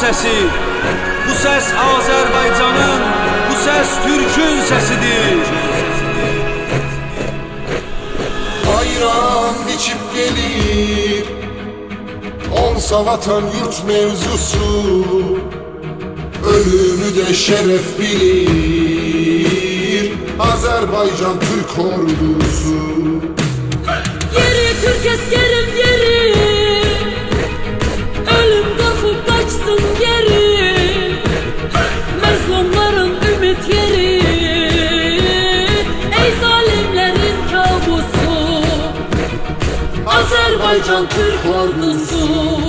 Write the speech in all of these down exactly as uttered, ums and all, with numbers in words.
sesi. Bu ses Azərbaycanın, bu ses Türk'ün sesidir. Bayram biçip gelir olsa vatan yurt mevzusu, ölümü de şeref bilir Azerbaycan Türk ordusu. Yeri Türk eskerim yeri, ölüm kalkıp kaçsın geri, mazlumların ümit yeri, ey zalimlerin kabusu, Azerbaycan Türk ordusu.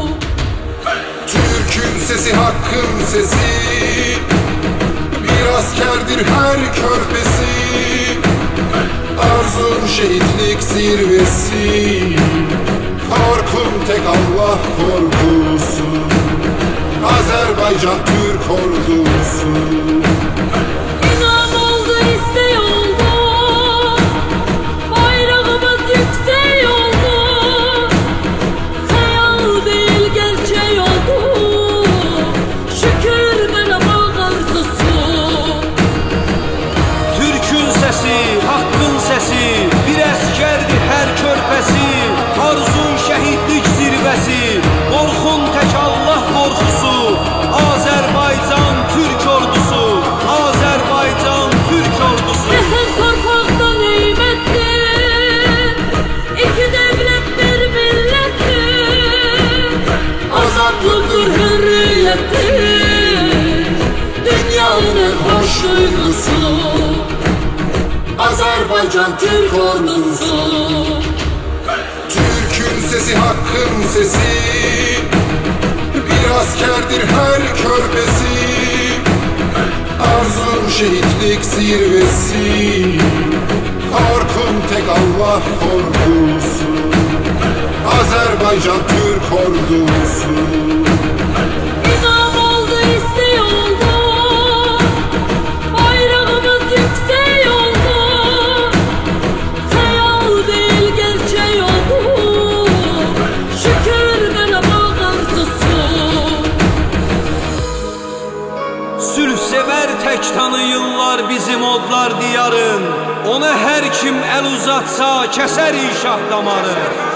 Türk'ün sesi hakkın sesi, bir askerdir her körpesi, arzun şehitlik zirvesi, korkum tek Allah korkusu, Azerbaycan Türk ordusu. İnam oldu, isteği oldu, bayrağımız yüksek oldu, hayal değil gerçek oldu, şükür merhaba arzusu. Türk'ün sesi, hakkın sesi, bir əskerdir her körpesi, arzun şehitlik zirvesi, korkun tek Allah korkusu, Azerbaycan Türk ordusu, Azerbaycan Türk ordusu. Vətən torpaqdan heybətdir, iki devlet bir millettir, azadlıktır, hürriyettir, dünyanın en hoş duygusu, Azerbaycan Türk ordusu. Türk'ün sesi hakkın sesi, bir askerdir her körpesi, arzun şehitlik zirvesi, korkum tek Allah korkusu, Azerbaycan Türk ordusu. İnam oldu, isteği oldu, bayrağımız yüksek oldu, hayal değil gerçek oldu, şükür merhaba arzusu. Sülh sever tek tanıyırlar bizim odlar diyarın, ona her kim el uzatsa keser inşah damarı.